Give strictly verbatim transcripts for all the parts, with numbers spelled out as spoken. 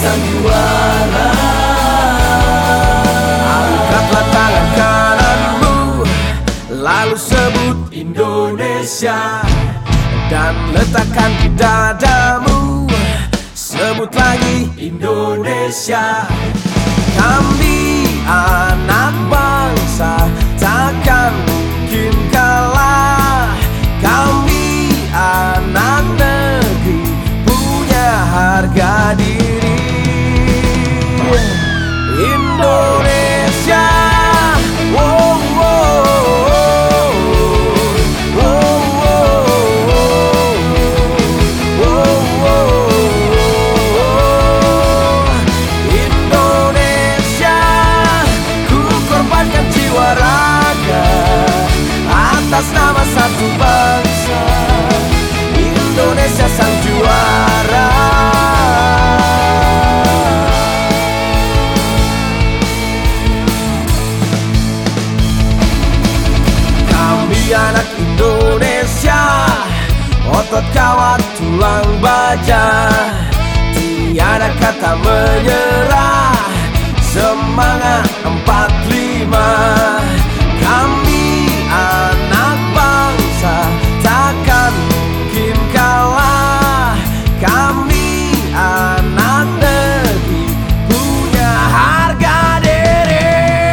sang juara. Angkatlah tangan kananmu, lalu sebut Indonesia, dan letakkan di dadamu, sebut lagi Indonesia. Kami anak bangsa takkan mungkin kalah. Kami anak negeri punya harga diri. Indonesia, wow, wow, wow, wow, wow. Indonesia, ku korbankan jiwa raga atas nama satu bangsa. Indonesia sang juara. Anak Indonesia, otot kawat tulang baja, tiada kata menyerah, semangat empat lima. Kami anak bangsa takkan mungkin kalah. Kami anak negeri punya harga diri.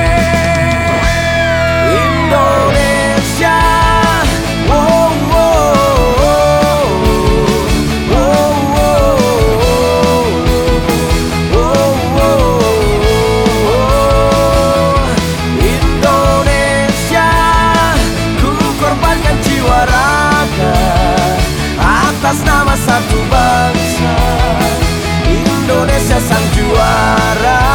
Indonesia, wow, wow, wow, wow, wow. Indonesia, ku korbankan jiwa raga atas nama satu bangsa. Indonesia sang juara.